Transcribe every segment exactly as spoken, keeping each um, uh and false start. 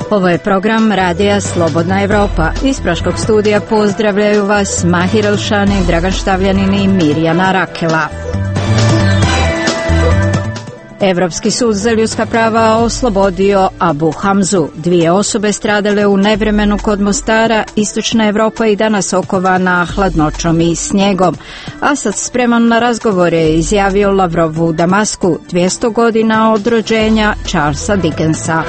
Ovo je program Radija Slobodna Evropa. Iz Praškog studija pozdravljaju vas Mahir Elšani, Dragan Štavljanin i Mirjana Rakela. Evropski sud za ljudska prava oslobodio Abu Hamzu. Dvije osobe stradale u nevremenu kod Mostara. Istočna Evropa i danas okovana hladnoćom i snijegom. Asad spreman na razgovore, izjavio Lavrov u Damasku. dvjesto godina od rođenja Charlesa Dickensa.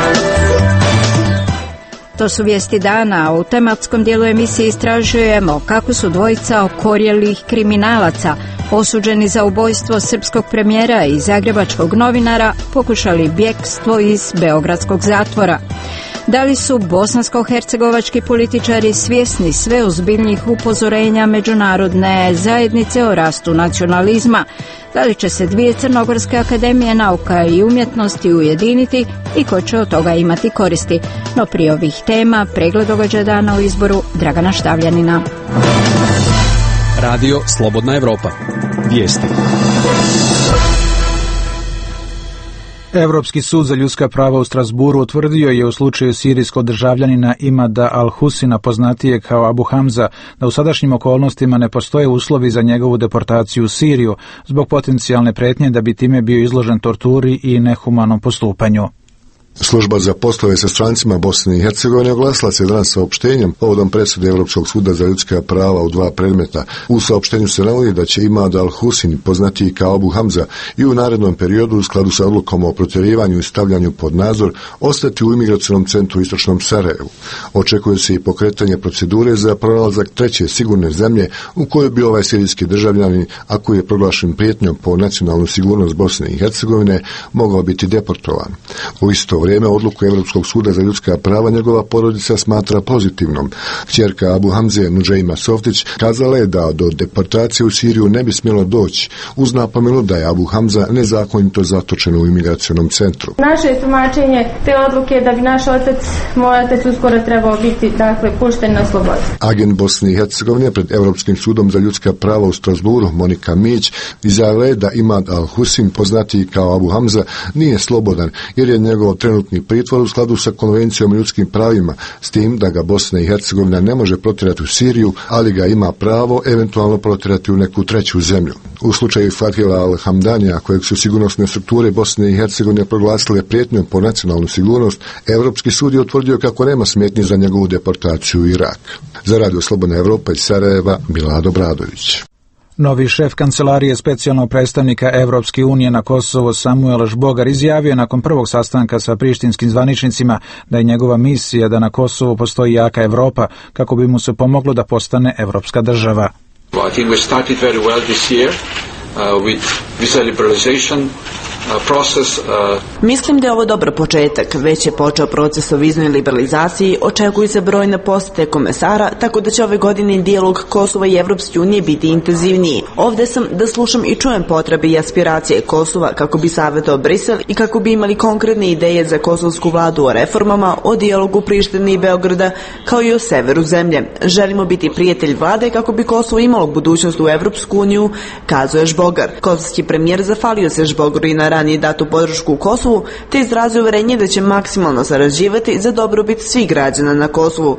To su vijesti dana. U tematskom dijelu emisije istražujemo kako su dvojica okorjelih kriminalaca osuđeni za ubojstvo srpskog premijera i zagrebačkog novinara pokušali bjegstvo iz beogradskog zatvora. Da li su bosansko-hercegovački političari svjesni sve ozbiljnijih upozorenja međunarodne zajednice o rastu nacionalizma? Da li će se dvije crnogorske akademije nauka i umjetnosti ujediniti i ko će od toga imati koristi? No prije ovih tema pregled događaja dana u izboru Dragana Štavljanina. Radio Slobodna Evropa. Vijesti. Evropski sud za ljudska prava u Strasburu utvrdio je u slučaju sirijskog državljanina Imada al-Husina, poznatijeg kao Abu Hamza, da u sadašnjim okolnostima ne postoje uslovi za njegovu deportaciju u Siriju zbog potencijalne pretnje da bi time bio izložen torturi i nehumanom postupanju. Služba za poslove sa strancima Bosne i Hercegovine oglasila se danas saopštenjem povodom presude Europskog suda za ljudska prava u dva predmeta. U saopštenju se navodi da će Imad al-Husin, poznatiji kao Abu Hamza, i u narednom periodu u skladu sa odlukom o protjerivanju i stavljanju pod nadzor ostati u imigracionom centru u istočnom Sarajevu. Očekuje se i pokretanje procedure za pronalazak treće sigurne zemlje u kojoj bi ovaj sirijski državljanin, ako je proglašen prijetnjom po nacionalnu sigurnost Bosne i Hercegovine, mogao biti deportovan. U isto vrijeme odluku Europskog suda za ljudska prava njegova porodica smatra pozitivnom. Kćerka Abu Hamze, Nudžeima Softić, kazala je da do deportacije u Siriju ne bi smjelo doći, uz napomenu da je Abu Hamza nezakonito zatočen u imigracionom centru. Naše tumačenje te odluke da bi naš otac, moj otac uskoro trebao biti dakle pušten na slobodu. Agent Bosne i Hercegovine pred Europskim sudom za ljudska prava u Strasburu, Monika Mić, izjavila je da Imad al-Husin, poznatiji kao Abu Hamza, nije slobodan jer je njegov trenutni pritvor u skladu sa konvencijom o ljudskim pravima, s tim da ga Bosna i Hercegovina ne može protjerati u Siriju, ali ga ima pravo eventualno protjerati u neku treću zemlju. U slučaju Fadhila al-Hamdanija, kojeg su sigurnosne strukture Bosne i Hercegovine proglasile prijetnjom po nacionalnu sigurnost, Europski sud je utvrdio kako nema smetnji za njegovu deportaciju u Irak. Za Radio Slobodna Evropa iz Sarajeva, Milado Bradović. Novi šef kancelarije specijalnog predstavnika Evropske unije na Kosovo Samuel Žbogar izjavio nakon prvog sastanka sa prištinskim zvaničnicima da je njegova misija da na Kosovu postoji jaka Evropa kako bi mu se pomoglo da postane evropska država. I think we started very well this year uh, with visa liberalization. Process, uh... Mislim da je ovo dobar početak. Već je počeo proces o viznoj liberalizaciji, očekuju se brojne posjete komesara, tako da će ove godine dijalog Kosova i Evropske unije biti intenzivniji. Ovdje sam da slušam i čujem potrebe i aspiracije Kosova kako bi savjetao Brisel i kako bi imali konkretne ideje za kosovsku vladu o reformama, o dijalogu Prištine i Beograda, kao i o severu zemlje. Želimo biti prijatelj vlade kako bi Kosovo imalo budućnost u Evropsku uniju, kazuje Žbogar. Kosovski premijer zahvalio se Žbogaru i na ranije datu podršku u Kosovu, te izrazio uvjerenje da će maksimalno sarađivati za dobrobit svih građana na Kosovu.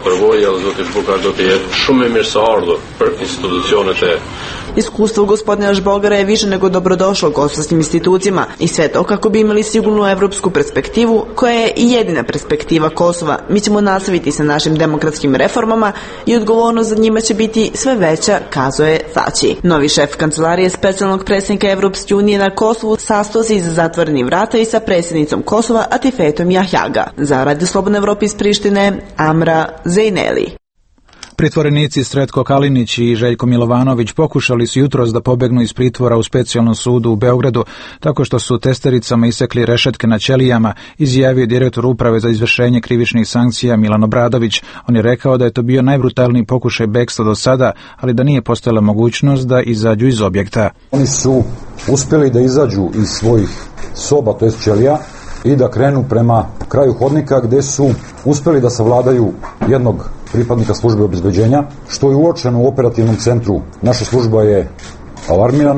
Iskustvo gospodina Žbogara je više nego dobrodošlo kosovskim institucijama i sve to kako bi imali sigurnu evropsku perspektivu koja je i jedina perspektiva Kosova. Mi ćemo nastaviti sa našim demokratskim reformama i odgovornost za njima će biti sve veća, kazuje Thaçi. Novi šef kancelarije specijalnog predsjednika Evropske unije na Kosovu sastao se iza zatvorenih vrata i sa predsjednicom Kosova Atifetom Jahjaga. Za Radio Slobodna Evropa iz Prištine, Amra Zejneli. Pritvorenici Sretko Kalinić i Željko Milovanović pokušali su jutros da pobegnu iz pritvora u specijalnom sudu u Beogradu tako što su testericama isekli rešetke na ćelijama, izjavio direktor uprave za izvršenje krivičnih sankcija Milan Obradović. On je rekao da je to bio najbrutalniji pokušaj bekstva do sada, ali da nije postojala mogućnost da izađu iz objekta. Oni su uspjeli da izađu iz svojih soba, to jest ćelija, i da krenu prema kraju hodnika gdje su uspjeli da savladaju jednog pripadnika službe obezbeđenja, što je uočeno u operativnom centru. Naša služba je alarmirana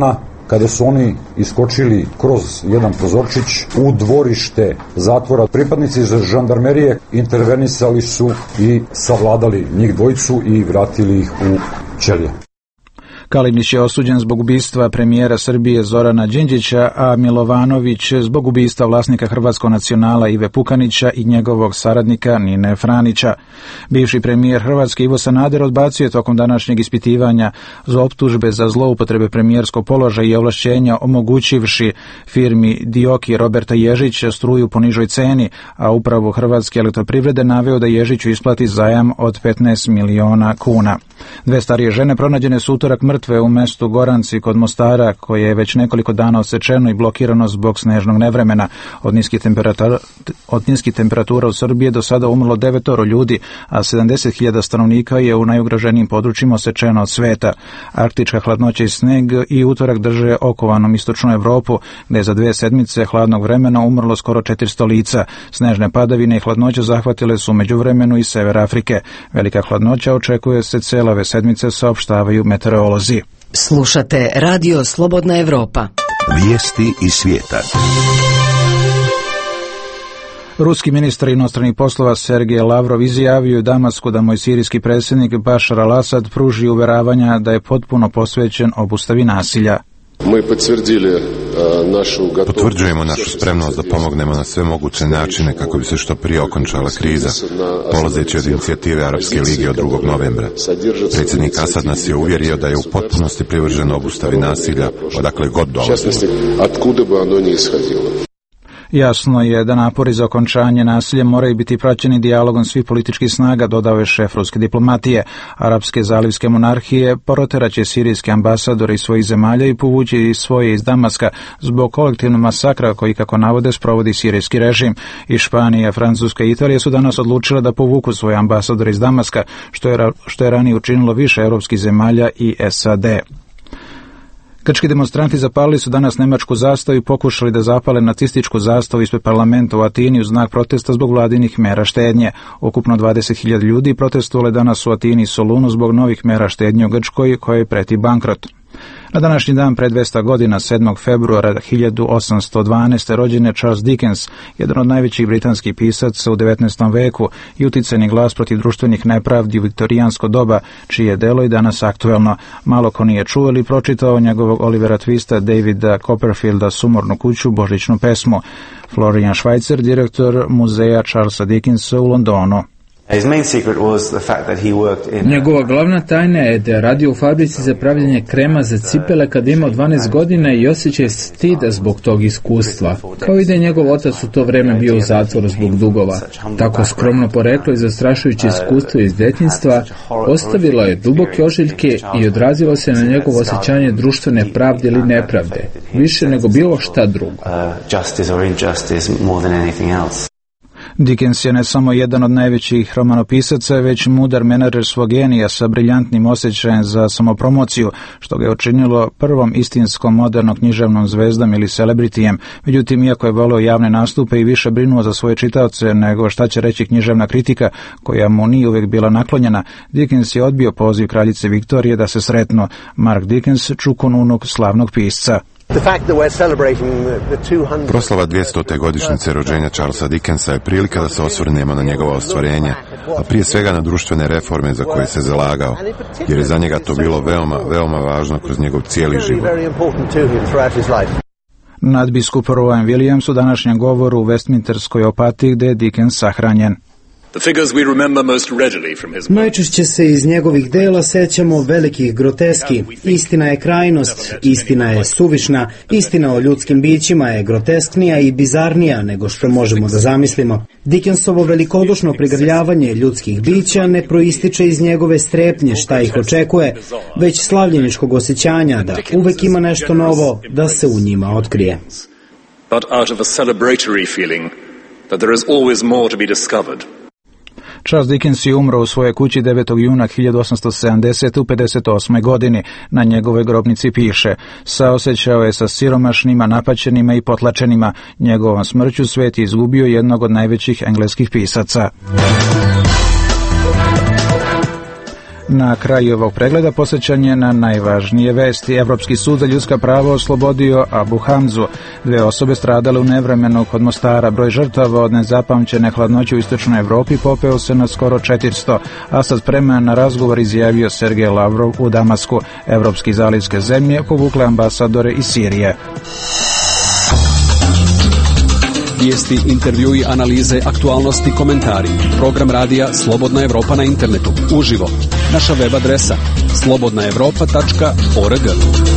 kada su oni iskočili kroz jedan prozorčić u dvorište zatvora. Pripadnici iz žandarmerije intervenisali su i savladali njih dvojicu i vratili ih u ćelije. Kalinić je osuđen zbog ubistva premijera Srbije Zorana Đinđića, a Milovanović zbog ubistva vlasnika Hrvatskog nacionala Ive Pukanića i njegovog saradnika Nine Franića. Bivši premijer Hrvatske Ivo Sanader odbacio je tokom današnjeg ispitivanja za optužbe za zloupotrebe premijerskog položaja i ovlašćenja, omogućivši firmi Dioki Roberta Ježića struju po nižoj ceni, a upravo Hrvatske elektroprivrede naveo da Ježiću isplati zajam od petnaest miliona kuna. Dve starije žene pronađene su utorak mrtve u mestu Goranci kod Mostara, koje je već nekoliko dana osečeno i blokirano zbog snežnog nevremena. Od niskih temperatura, od niskih temperatura u Srbiji do sada umrlo devetoro ljudi, a sedamdeset hiljada stanovnika je u najugroženijim područjima osečeno od sveta. Arktička hladnoća i sneg i utorak drže okovanom istočnu Evropu, gde je za dve sedmice hladnog vremena umrlo skoro četiristo lica. Snežne padavine i hladnoće zahvatile su u međuvremenu i sever Afrike. Velika hladnoća očekuje se cele ove sedmice, saopštavaju meteorolozi. Slušate Radio Slobodna Evropa. Vijesti iz svijeta. Ruski ministar inostranih poslova Sergej Lavrov izjavio u Damasku da mu je sirijski predsjednik Bašar al-Asad pruži uveravanja da je potpuno posvećen obustavi nasilja. Potvrđujemo našu spremnost da pomognemo na sve moguće načine kako bi se što prije okončala kriza, polazeći od inicijative Arapske lige od drugog novembra. Predsjednik Asad nas je uvjerio da je u potpunosti privržen obustavi nasilja, odakle god dolazilo. Jasno je da napori za okončanje nasilja moraju biti praćeni dijalogom svih političkih snaga, dodao je šef ruske diplomatije. Arapske zalivske monarhije poroteraće sirijske ambasadore iz svojih zemalja i povući svoje iz Damaska zbog kolektivnog masakra koji, kako navode, sprovodi sirijski režim. I Španija, Francuska i Italija su danas odlučile da povuku svoje ambasadore iz Damaska, što je, što je ranije učinilo više europskih zemalja i S A D. Grčki demonstranti zapalili su danas nemačku zastavu i pokušali da zapale nacističku zastavu ispred parlamenta u Atini u znak protesta zbog vladinih mera štednje. Ukupno dvadeset hiljada ljudi protestovali danas u Atini i Solunu zbog novih mera štednje u Grčkoj koje preti bankrot. Na današnji dan pre dvesta godina, sedmog februara hiljadu osamsto dvanaeste. rođen je Charles Dickens, jedan od najvećih britanskih pisaca u devetnaestom veku i uticajni glas protiv društvenih nepravdi u viktorijansko doba, čije delo je danas aktuelno. Malo ko nije čuo ili pročitao njegovog Olivera Twista, Davida Copperfielda, Sumornu kuću, Božićnu pesmu. Florian Schweitzer, direktor muzeja Charlesa Dickensa u Londonu. Njegova glavna tajna je da je radio u fabrici za pravljenje krema za cipele kad imao dvanaest godina i osjećaj stida zbog tog iskustva, kao i da je njegov otac u to vreme bio u zatvoru zbog dugova. Tako skromno poreklo i zastrašujuće iskustvo iz djetinjstva ostavilo je duboke ožiljke i odrazilo se na njegovo osjećanje društvene pravde ili nepravde, više nego bilo šta drugo. Dickens je ne samo jedan od najvećih romanopisaca, već mudar menadžer svog genija sa briljantnim osjećajem za samopromociju, što ga je učinilo prvom istinskom modernom književnom zvezdom ili celebritijem. Međutim, iako je voleo javne nastupe i više brinuo za svoje čitaoce nego šta će reći književna kritika, koja mu nije uvijek bila naklonjena, Dickens je odbio poziv kraljice Viktorije da se sretnu. Mark Dickens, čukun unuk slavnog pisca. Proslava dvjestote godišnjice rođenja Charlesa Dickensa je prilika da se osvrnemo na njegova ostvarenja, a prije svega na društvene reforme za koje se zalagao, jer je za njega to bilo veoma, veoma važno kroz njegov cijeli život. Nadbiskup Rowan Williams u današnjem govoru u Westminsterskoj opatiji gde je Dickens sahranjen. Najčešće se iz njegovih dela sećamo velikih groteski. Istina je krajnost, istina je suvišna, istina o ljudskim bićima je grotesknija i bizarnija nego što možemo da zamislimo. Dickensovo velikodušno prigrljavanje ljudskih bića ne proističe iz njegove strepnje šta ih očekuje, već slavljeničkog osjećanja da uvek ima nešto novo da se u njima otkrije. But out of a celebratory feeling that there is always more to be discovered. Charles Dickens je umro u svojoj kući devetog juna hiljadu osamsto sedamdesete. u pedeset osmoj godini. Na njegovoj grobnici piše: saosećao je sa siromašnima, napaćenima i potlačenima. Njegovom smrću svet je izgubio jednog od najvećih engleskih pisaca. Na kraju ovog pregleda posvećan je na najvažnije vesti. Evropski sud za ljudska prava oslobodio Abu Hamzu. Dve osobe stradale u nevremenu kod Mostara. Broj žrtava od nezapamćene hladnoće u istočnoj Evropi popeo se na skoro četiristo. Asad spreman na razgovor, izjavio Sergej Lavrov u Damasku. Evropski zalivske zemlje povukle ambasadore iz Sirije. Vijesti, intervjui, analize, aktualnosti, komentari. Program radija Slobodna Evropa na internetu. Uživo. Naša web adresa slobodna evropa tačka org.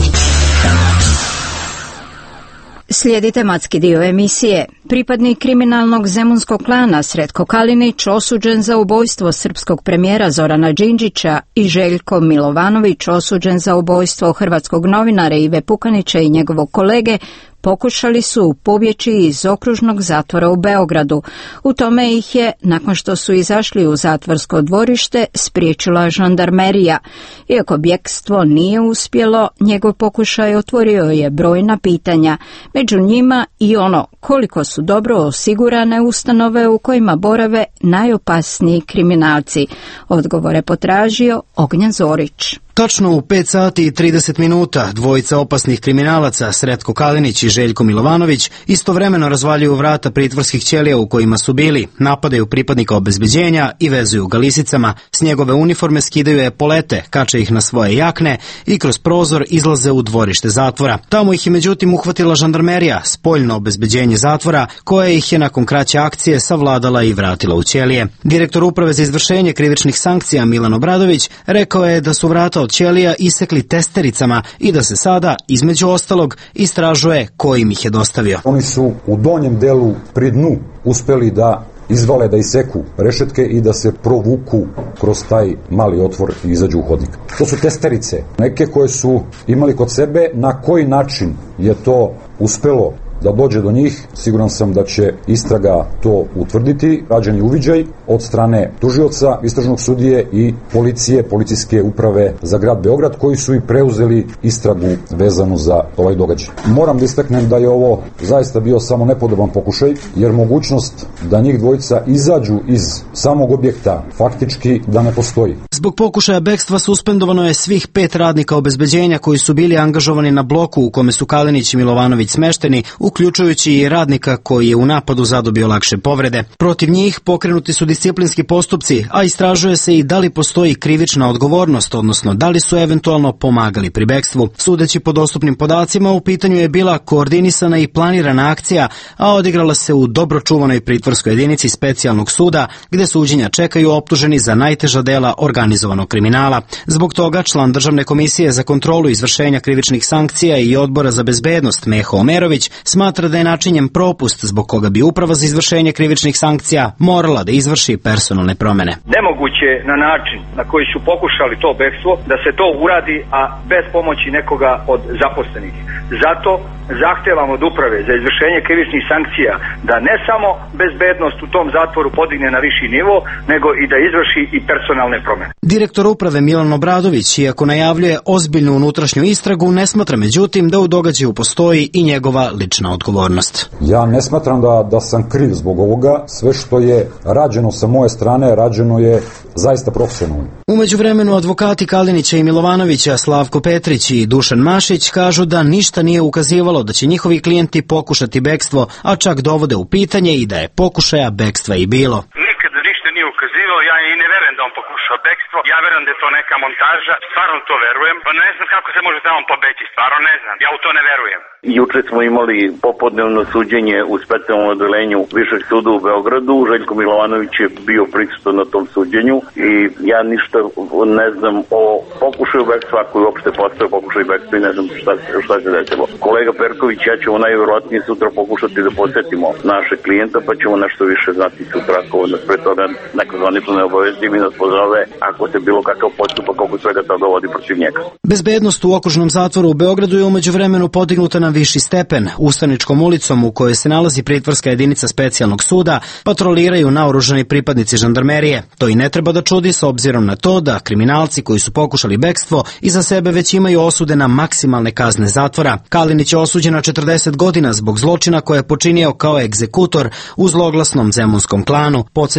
Slijedi tematski dio emisije. Pripadnik kriminalnog zemunskog klana Sretko Kalinić osuđen za ubojstvo srpskog premijera Zorana Đinđića i Željko Milovanović osuđen za ubojstvo hrvatskog novinara Ive Pukanića i njegovog kolege pokušali su pobjeći iz okružnog zatvora u Beogradu. U tome ih je, nakon što su izašli u zatvorsko dvorište, spriječila žandarmerija. Iako bjekstvo nije uspjelo, njegov pokušaj otvorio je brojna pitanja, među njima i ono koliko su dobro osigurane ustanove u kojima borave najopasniji kriminalci. Odgovore potražio Ognjen Zorić. Točno u pet sati i trideset minuta dvojica opasnih kriminalaca, Sretko Kalinić i Željko Milovanović, istovremeno razvaljuju vrata pritvorskih ćelija u kojima su bili, napadaju pripadnika obezbeđenja i vezuju ga lisicama, s njegove uniforme skidaju epolete, kače ih na svoje jakne i kroz prozor izlaze u dvorište zatvora. Tamo ih je međutim uhvatila žandarmerija, spoljno obezbeđenje zatvora, koje ih je nakon kraće akcije savladala i vratila u ćelije. Direktor Uprave za izvršenje krivičnih sankcija Milan Obradović rekao je da su vrata od ćelija isekli testericama i da se sada, između ostalog, istražuje ko im ih je dostavio. Oni su u donjem delu pri dnu uspeli da izvale, da iseku rešetke i da se provuku kroz taj mali otvor i izađu u hodnik. To su testerice, neke koje su imali kod sebe. Na koji način je to uspelo da dođe do njih, siguran sam da će istraga to utvrditi. Rađen je uviđaj od strane tužioca, istražnog sudije i policije, policijske uprave za grad Beograd, koji su i preuzeli istragu vezanu za ovaj događaj. Moram da istaknem da je ovo zaista bio samo nepodoban pokušaj, jer mogućnost da njih dvojica izađu iz samog objekta faktički da ne postoji. Zbog pokušaja bekstva suspendovano je svih pet radnika obezbeđenja koji su bili angažovani na bloku u kome su Kalinić i Milovanović smešteni, uključujući i radnika koji je u napadu zadobio lakše povrede. Protiv njih pokrenuti su disciplinski postupci, a istražuje se i da li postoji krivična odgovornost, odnosno da li su eventualno pomagali pri bekstvu. Sudeći po dostupnim podacima, u pitanju je bila koordinisana i planirana akcija, a odigrala se u dobro čuvanoj pritvorskoj jedinici specijalnog suda, gde suđenja čekaju optuženi za najteža dela organizovanog kriminala. Zbog toga član Državne komisije za kontrolu izvršenja krivičnih sankcija i Odbora za bezbednost Meho Omerović smatra da je načinjen propust zbog koga bi Uprava za izvršenje krivičnih sankcija morala da izvrši personalne promene. Nemoguće na način na koji su pokušali to bekstvo da se to uradi, a bez pomoći nekoga od zaposlenih. Zato zahtevam od Uprave za izvršenje krivičnih sankcija da ne samo bezbednost u tom zatvoru podigne na viši nivo, nego i da izvrši i personalne promene. Direktor Uprave Milan Obradović, iako najavljuje ozbiljnu unutrašnju istragu, ne smatra međutim da u događaju postoji i njegova lična odgovornost. Ja ne smatram da, da sam kriv zbog ovoga. Sve što je rađeno sa moje strane, rađeno je zaista profesionalno. U međuvremenu advokati Kalinića i Milovanovića, Slavko Petrić i Dušan Mašić, kažu da ništa nije ukazivalo da će njihovi klijenti pokušati bekstvo, a čak dovode u pitanje i da je pokušaja bekstva i bilo. Nikada ništa nije ukazivalo, ja i ne verujem da on pokušao bekstvo, ja verujem da je to neka montaža, stvarno to verujem, pa ne znam kako se može tamo pobeći, stvarno ne znam, ja u to ne verujem. Juče smo imali popodnevno suđenje u specijalnom odeljenju Višeg suda u Beogradu. Željko Milovanović je bio prisutan na tom suđenju i ja ništa ne znam o pokušaju bekstva, ako je uopšte postao pokušaj bekstva i ne znam šta, šta se desilo. Kolega Perković, ja ćemo najvjerojatnije sutra pokušati da posetimo naše klijenta, pa ćemo nešto više znati sutra, ako nas pre toga neko zvanično ne obavesti i nas pozove ako se bilo kakav postupak oko svega toga vodi protiv njega. Bezbednost u okružnom zatvoru u Beogradu je umeđu vremenu podignuta na viši stepen. Ustaničkom ulicom u kojoj se nalazi pritvorska jedinica specijalnog suda patroliraju naoružani pripadnici žandarmerije. To i ne treba da čudi s obzirom na to da kriminalci koji su pokušali bekstvo iza sebe već imaju osude na maksimalne kazne zatvora. Kalinić je osuđen na četrdeset godina zbog zločina koje je počinio kao egzekutor u zloglasnom zemunskom klanu. Podsjetimo da mu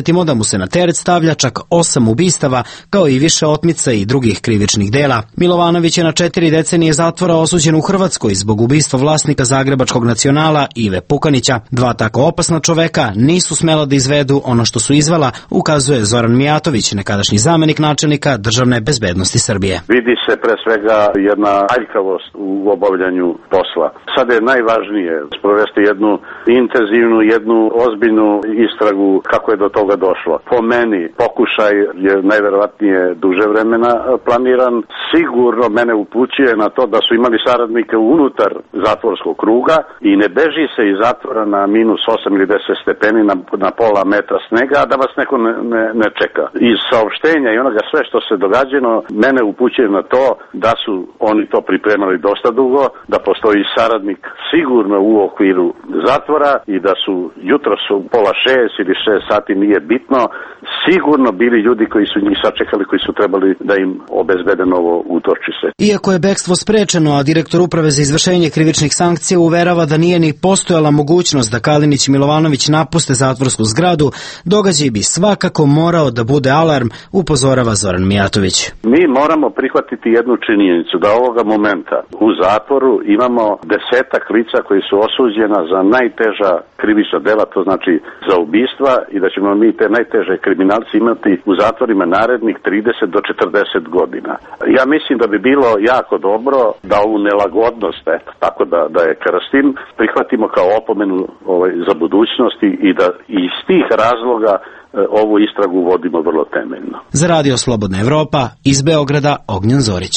se na teret stavlja čak osam ubistava, kao i više otmica i drugih krivičnih dela. Milovanović je na četiri decenije zatvora osuđen u Hrvatskoj zbog ubistva vlasnika Zagrebačkog Nacionala Ive Pukanića. Dva tako opasna čoveka nisu smela da izvedu ono što su izvela, ukazuje Zoran Mijatović, nekadašnji zamenik načelnika Državne bezbednosti Srbije. Vidi se pre svega jedna aljkavost u obavljanju posla. Sad je najvažnije sprovesti jednu intenzivnu, jednu ozbiljnu istragu kako je do toga došlo. Po meni pokušaj je najverovatnije duže vremena planiran. Sigurno mene upućuje na to da su imali saradnike unutar zatvorskog kruga i ne beži se iz zatvora na minus osam ili deset stepeni na, na pola metra snega, da vas neko ne, ne, ne čeka. Iz saopštenja i onoga sve što se događeno mene upućuje na to da su oni to pripremali dosta dugo, da postoji saradnik sigurno u okviru zatvora i da su jutro su pola šest ili šest sati, nije bitno, sigurno bili ljudi koji su njih sačekali, koji su trebali da im obezbede novo utočište. Iako je bekstvo sprečeno, a direktor Uprave za izvršenje krivičnih sankcija uverava da nije ni postojala mogućnost da Kalinić i Milovanović napuste zatvorsku zgradu, događaj bi svakako morao da bude alarm, upozorava Zoran Mijatović. Mi moramo prihvatiti jednu činjenicu da ovoga momenta u zatvoru imamo desetak lica koji su osuđena za najteža krivična dela, to znači za ubistva, i da ćemo mi te najteže kriminalci imati u zatvorima narednih trideset do četrdeset godina. Ja mislim da bi bilo jako dobro da ovu nelagodnost, eto, tako da, da je krstim, prihvatimo kao opomenu ovaj, za budućnosti i da iz tih razloga ovu istragu vodimo vrlo temeljno. Za Radio Slobodna Evropa, iz Beograda, Ognjen Zorić.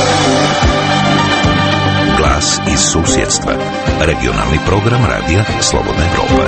Glas iz susjedstva. Regionalni program Radija Slobodna Evropa.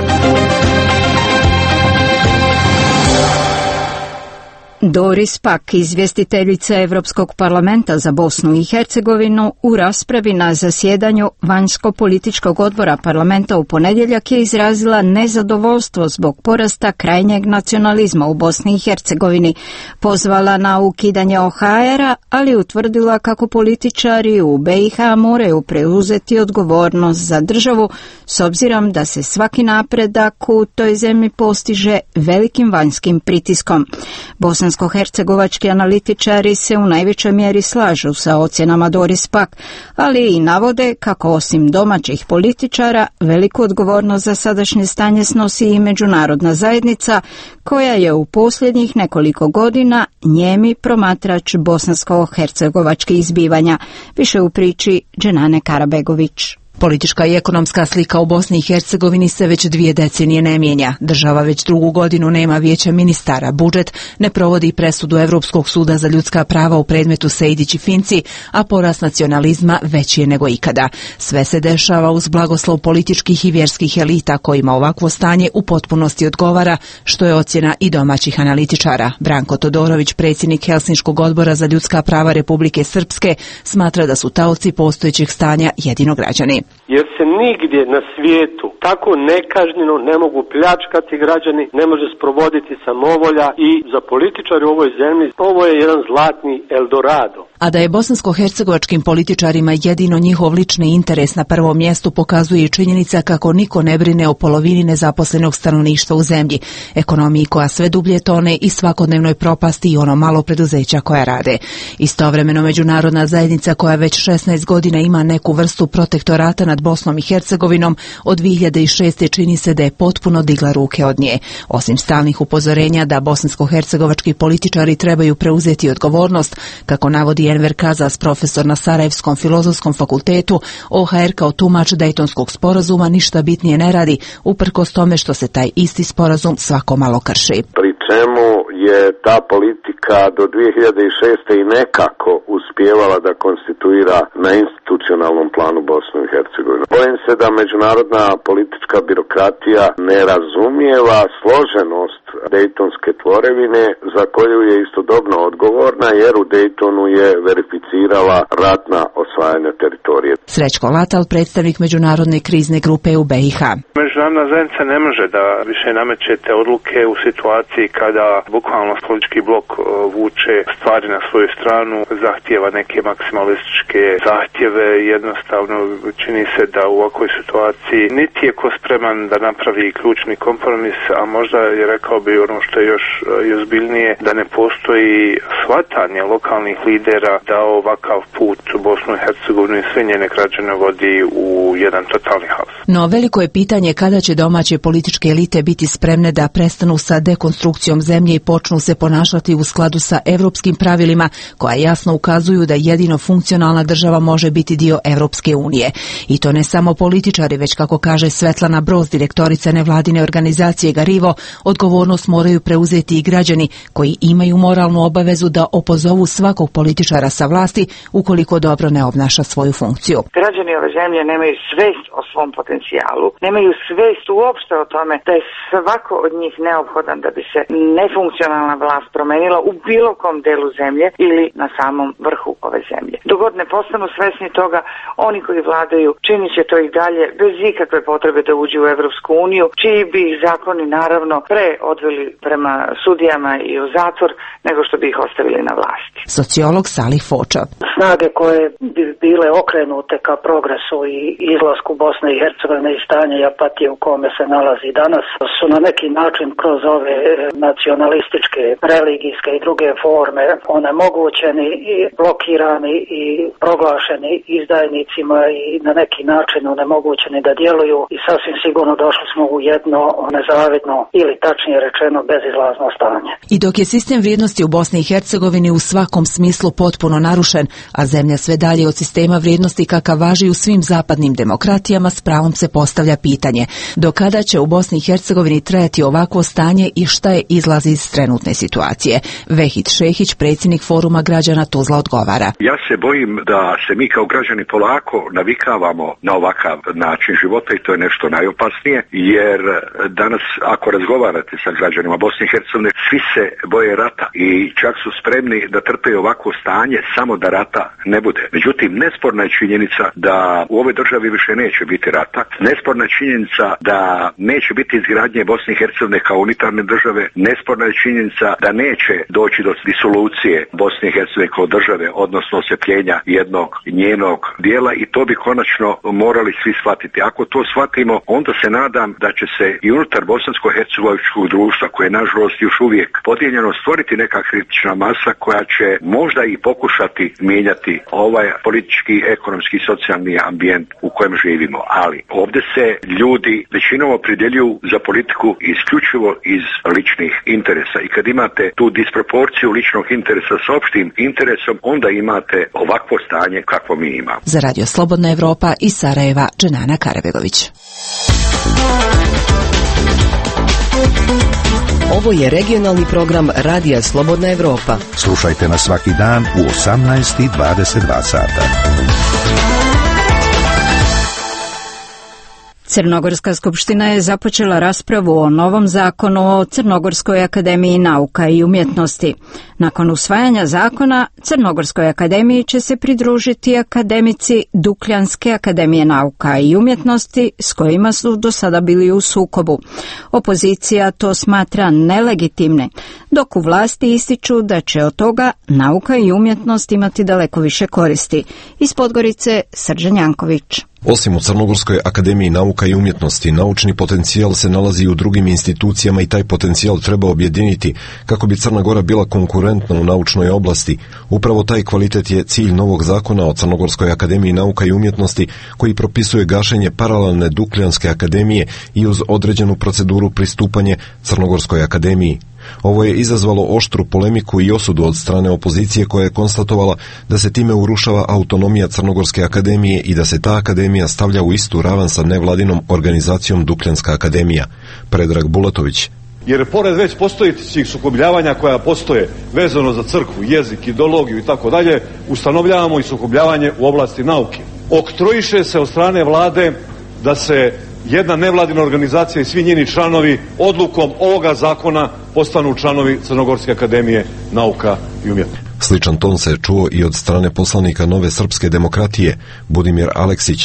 Doris Pack, izvjestiteljica Europskog parlamenta za Bosnu i Hercegovinu, u raspravi na zasjedanju Vanjsko-političkog odbora parlamenta u ponedjeljak je izrazila nezadovoljstvo zbog porasta krajnjeg nacionalizma u Bosni i Hercegovini, pozvala na ukidanje O H R-a, ali utvrdila kako političari u B i H moraju preuzeti odgovornost za državu s obzirom da se svaki napredak u toj zemlji postiže velikim vanjskim pritiskom. Bosansko-hercegovački analitičari se u najvećoj mjeri slažu sa ocjenama Doris Pack, ali i navode kako osim domaćih političara veliku odgovornost za sadašnje stanje snosi i međunarodna zajednica, koja je u posljednjih nekoliko godina njemi promatrač bosansko-hercegovačkih zbivanja. Više u priči Dženane Karabegović. Politička i ekonomska slika u Bosni i Hercegovini se već dvije decenije ne mijenja. Država već drugu godinu nema vijeća ministara, budžet ne provodi presudu Evropskog suda za ljudska prava u predmetu Sejdić i Finci, a porast nacionalizma veći je nego ikada. Sve se dešava uz blagoslov političkih i vjerskih elita kojima ovakvo stanje u potpunosti odgovara, što je ocjena i domaćih analitičara. Branko Todorović, predsjednik Helsinškog odbora za ljudska prava Republike Srpske, smatra da su taoci postojećeg stanja jedino građani. Jer se nigdje na svijetu tako nekažnjeno ne mogu pljačkati građani, ne može sprovoditi samovolja i za političare u ovoj zemlji ovo je jedan zlatni Eldorado. A da je bosansko-hercegovačkim političarima jedino njihov lični interes na prvom mjestu pokazuje i činjenica kako niko ne brine o polovini nezaposlenog stanovništva u zemlji, ekonomiji koja sve dublje tone i svakodnevnoj propasti i ono malo preduzeća koja rade. Istovremeno međunarodna zajednica koja već šesnaest godina ima neku vrstu protektorata nad Bosnom i Hercegovinom od dvije hiljade šeste. čini se da je potpuno digla ruke od nje. Osim stalnih upozorenja da bosansko-hercegovački političari trebaju preuzeti odgovornost, kako navodi Enver Kazas, profesor na Sarajevskom filozofskom fakultetu, O H R kao tumač Dejtonskog sporazuma ništa bitnije ne radi, uprkos tome što se taj isti sporazum svako malo krši. Pri čemu je ta politika do dvije hiljade šeste. i nekako uspijevala da konstituira na institucionalnom planu Bosnu i Hercegovinu. Bojim se da međunarodna politička birokratija ne razumijeva složenost Dejtonske tvorevine za koju je istodobno odgovorna, jer u Dejtonu je verificirala ratna osvajanja teritorije. Srećko Latal, predstavnik međunarodne krizne grupe u B i H. Međunarodna zajednica ne može da više namećete odluke u situaciji kada bukvalno politički blok vuče stvari na svoju stranu, zahtijeva neke maksimalističke zahtjeve, jednostavno čini se da u ovakvoj situaciji niti je ko spreman da napravi ključni kompromis, a možda je rekao bi ono što je još ozbiljnije, da ne postoji shvatanje lokalnih lidera da ovakav put u Bosnu i Hercegovinu i sve njene građane vodi u jedan totalni haos. No veliko je pitanje kada će domaće političke elite biti spremne da prestanu sa dekonstrukcijom zemlje i počnu se ponašati u skladu sa evropskim pravilima koja jasno ukazuju da jedino funkcionalna država može biti dio Evropske unije. I to ne samo političari, već kako kaže Svetlana Broz, direktorica nevladine organizacije Garivo, odgovornost moraju preuzeti i građani koji imaju moralnu obavezu da opozovu svakog političara sa vlasti ukoliko dobro ne obnaša svoju funkciju. Građani ove zemlje nemaju svest o svom potencijalu, nemaju svest uopšte o tome da je svako od njih neophodan da bi se nefunkcionalna vlast promenila u bilo kom delu zemlje ili na samom vrhu ove zemlje. Dogod ne postanu svesni toga, oni koji vladaju činit će to i dalje bez ikakve potrebe da uđu u Evropsku uniju, čiji bi ih zakoni naravno pre odveli prema sudijama i u zatvor nego što bi ih ostavili na vlasti. Sociolog Salih Foča. Snage koje bi bile okrenute ka progresu i izlasku Bosne i Hercegovine iz stanja i apatije u kome se nalazi danas su na neki način kroz ove nacionalističke, religijske i druge forme onemogućeni i blokirani i proglašeni izdajnicima i na neki način onemogućeni da djeluju i sasvim sigurno došli smo u jedno nezavidno ili tačnije rečeno bezizlazno stanje. I dok je sistem vrijednosti u Bosni i Hercegovini u svakom smislu potpuno narušen, a zemlja sve dalje od sistema vrijednosti kakav važi u svim zapadnim demokratijama, s pravom se postavlja pitanje do kada će u Bosni i Hercegovini trajati ovakvo stanje i šta je izlaz iz trenutne situacije. Vehid Šehić, predsjednik Foruma građana Tuzla, odgovara. Ja se bojim da se mi kao građani polako navikavamo na ovakav način života i to je nešto najopasnije, jer danas ako razgovarate sa građanima Bosne i Hercegovine, svi se boje rata i čak su spremni da trpe ovakvo stanje samo da rata ne bude. Međutim, nesporna je činjenica da u ovoj državi više neće biti rata, nesporna je činjenica da neće biti izgradnje Bosne i Hercegovine kao unitarne države, nesporna je činjenica da neće doći do disolucije Bosne i Hercegovine kao države, odnosno osjetljenja jednog njenog dijela i to bi konačno morali svi shvatiti. Ako to shvatimo, onda se nadam da će se i unutar bosansko-hercegovačkog društva, koje je nažalost još uvijek podijeljeno, stvoriti neka kritična masa koja će možda i pokušati mijenjati ovaj politički, ekonomski i socijalni ambijent u kojem živimo. Ali ovdje se ljudi većinom opredjeljuju za politiku isključivo iz ličnih interesa i kad imate tu disproporciju ličnog interesa s opštim interesom, onda imate ovakvo stanje kakvo mi imamo. Za Radio Slobodna Evropa iz Sarajeva, Dženana Karabegović. Ovo je regionalni program Radija Slobodna Evropa. Slušajte nas svaki dan u osamnaest i dvadeset dva sata. Crnogorska skupština je započela raspravu o novom zakonu o Crnogorskoj akademiji nauka i umjetnosti. Nakon usvajanja zakona, Crnogorskoj akademiji će se pridružiti akademici Dukljanske akademije nauka i umjetnosti s kojima su do sada bili u sukobu. Opozicija to smatra nelegitimne, dok u vlasti ističu da će od toga nauka i umjetnost imati daleko više koristi. Iz Podgorice, Srđan Janković. Osim u Crnogorskoj akademiji nauka i umjetnosti, naučni potencijal se nalazi u drugim institucijama i taj potencijal treba objediniti kako bi Crna Gora bila konkurentna u naučnoj oblasti. Upravo taj kvalitet je cilj novog zakona o Crnogorskoj akademiji nauka i umjetnosti koji propisuje gašenje paralelne Dukljanske akademije i uz određenu proceduru pristupanje Crnogorskoj akademiji. Ovo je izazvalo oštru polemiku i osudu od strane opozicije koja je konstatovala da se time urušava autonomija Crnogorske akademije i da se ta akademija stavlja u istu ravan sa nevladinom organizacijom Dukljanska akademija. Predrag Bulatović. Jer pored već postojećih sukobljavanja koja postoje vezano za crkvu, jezik, ideologiju i tako dalje, ustanovljavamo i sukobljavanje u oblasti nauke. Oktroiše se od strane vlade da se jedna nevladina organizacija i svi njeni članovi odlukom ovoga zakona postanu članovi Crnogorske akademije nauka i umjetnosti. Sličan ton se čuo i od strane poslanika Nove srpske demokratije, Budimir Aleksić.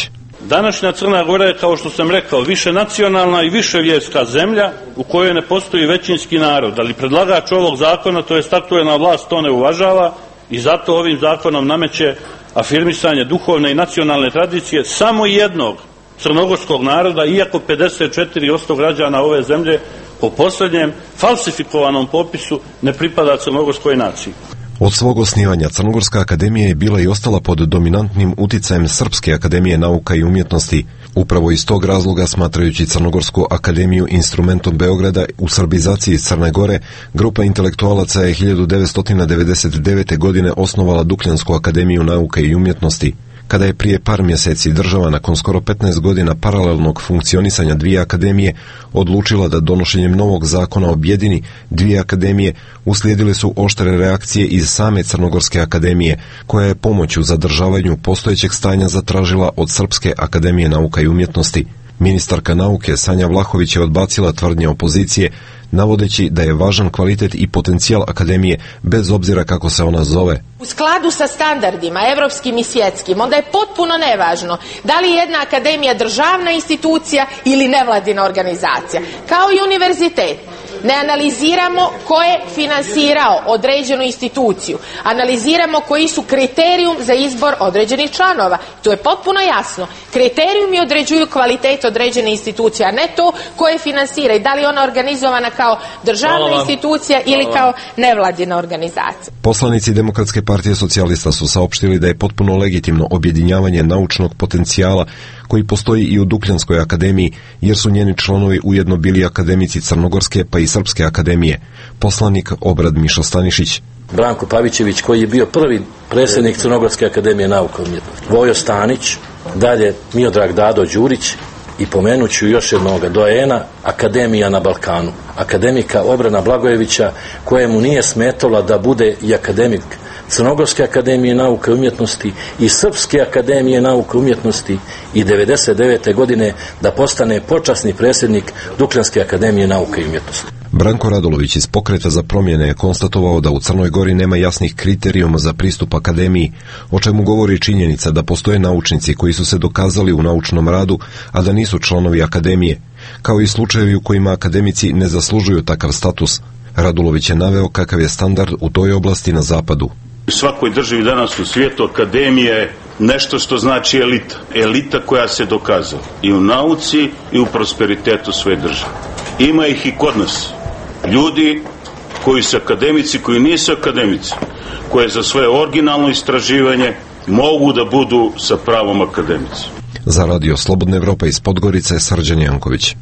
Današnja Crna Gora je, kao što sam rekao, više nacionalna i više vjerska zemlja u kojoj ne postoji većinski narod, ali predlagač ovog zakona, to je aktuelna vlast, to ne uvažava i zato ovim zakonom nameće afirmisanje duhovne i nacionalne tradicije samo jednog crnogorskog naroda, iako pedeset četiri posto građana ove zemlje po posljednjem falsifikovanom popisu ne pripada crnogorskoj naciji. Od svog osnivanja Crnogorska akademija je bila i ostala pod dominantnim uticajem Srpske akademije nauka i umjetnosti. Upravo iz tog razloga, smatrajući Crnogorsku akademiju instrumentom Beograda u srbizaciji Crne Gore, grupa intelektualaca je hiljadu devetsto devedeset devete. godine osnovala Dukljansku akademiju nauka i umjetnosti. Kada je prije par mjeseci država nakon skoro petnaest godina paralelnog funkcionisanja dvije akademije odlučila da donošenjem novog zakona objedini dvije akademije, uslijedile su oštre reakcije iz same Crnogorske akademije, koja je pomoć u zadržavanju postojećeg stanja zatražila od Srpske akademije nauka i umjetnosti. Ministarka nauke Sanja Vlahović je odbacila tvrdnje opozicije, navodeći da je važan kvalitet i potencijal akademije bez obzira kako se ona zove. U skladu sa standardima evropskim i svjetskim, onda je potpuno nevažno da li je jedna akademija državna institucija ili nevladina organizacija, kao i univerzitet. Ne analiziramo ko je finansirao određenu instituciju, analiziramo koji su kriterijum za izbor određenih članova. To je potpuno jasno. Kriterijumi određuju kvalitet određene institucije, a ne to ko je finansira i da li je ona organizovana kao državna institucija ili kao nevladina organizacija. Poslanici Demokratske partije socijalista su saopštili da je potpuno legitimno objedinjavanje naučnog potencijala koji postoji i u Dukljanskoj akademiji, jer su njeni članovi ujedno bili akademici Crnogorske pa i Srpske akademije. Poslanik Obrad Mišo Stanišić. Branko Pavićević, koji je bio prvi predsjednik Crnogorske akademije nauka i umjetnosti. Vojo Stanić, dalje Miodrag Dado Đurić i pomenuću još jednog doajena Akademija na Balkanu, akademika Obrana Blagojevića, kojemu nije smetalo da bude i akademik Crnogorske akademije nauke i umjetnosti i Srpske akademije nauke i umjetnosti i devedeset devete. godine da postane počasni predsjednik Dukljanske akademije nauke i umjetnosti. Branko Radulović iz Pokreta za promjene je konstatovao da u Crnoj Gori nema jasnih kriterijuma za pristup akademiji, o čemu govori činjenica da postoje naučnici koji su se dokazali u naučnom radu, a da nisu članovi akademije, kao i slučajevi u kojima akademici ne zaslužuju takav status. Radulović je naveo kakav je standard u toj oblasti na zapadu. U svakoj državi danas u svijetu akademija je nešto što znači elita. Elita koja se dokazala i u nauci i u prosperitetu svoje države. Ima ih i kod nas. Ljudi koji su akademici, koji nisu akademici, koje za svoje originalno istraživanje mogu da budu sa pravom akademici. Za Radio Slobodna Evropa iz Podgorice, Srđan Janković.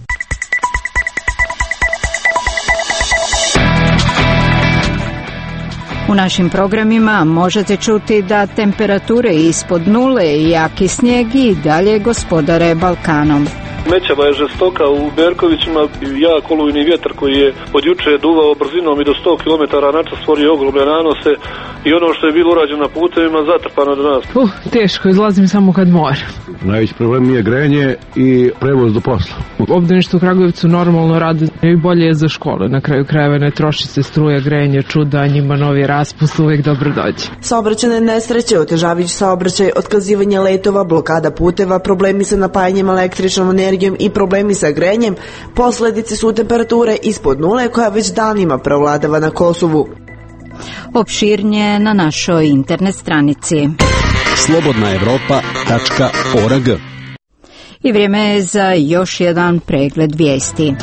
U našim programima možete čuti da temperature ispod nule i jaki snijeg i dalje gospodare Balkanom. Mećava je žestoka u Berkovićima, jak olujni vjetar koji je od juče duvao brzinom i do sto kilometara na čas, stvorio ogromne nanose i ono što je bilo urađeno na putevima zatrpano do nas. Uh, teško, izlazim samo kad moram. Najveći problem je grejanje i prevoz do posla. Ovdje nešto u Kragujevcu normalno rade i bolje je za škole. Na kraju krajeva ne troši se struja, grejanje, čuda, njima novi raspust uvijek dobro dođe. Saobraćajne nesreće, otežavajući saobraćaj, otkazivanje letova, blokada puteva, problemi sa napajanjem električnom energijom i problemi sa grejanjem, posljedice su temperature ispod nule koja već danima prevladava na Kosovu. Opširnije na našoj internet stranici slobodna evropa tačka org. I vrijeme je za još jedan pregled vijesti.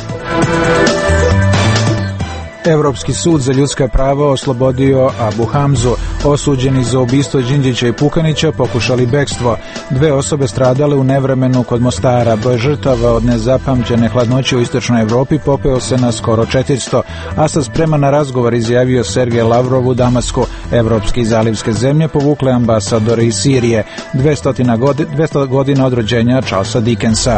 Evropski sud za ljudska prava oslobodio Abu Hamzu. Osuđeni za ubistvo Đinđića i Pukanića pokušali bekstvo. Dve osobe stradale u nevremenu kod Mostara. Broj žrtava od nezapamćene hladnoće u istočnoj Evropi popeo se na skoro četiristo. Asad spreman na razgovor, izjavio Sergej Lavrov u Damasku. Evropske i zalivske zemlje povukle ambasadore iz Sirije. dvesta godina od rođenja Charlesa Dickensa.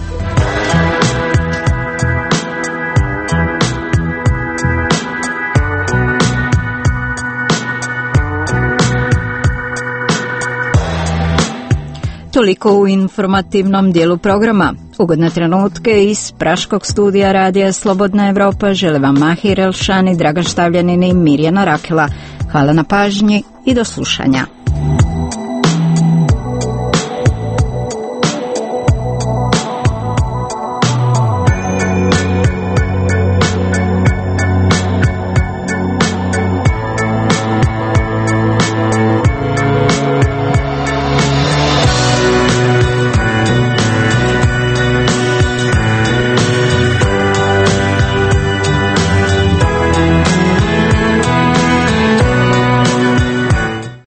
Toliko u informativnom dijelu programa. Ugodne trenutke iz praškog studija Radija Slobodna Evropa žele vam Mahir Elšani, Dragan Štavljanin i Mirjana Rakela. Hvala na pažnji i do slušanja.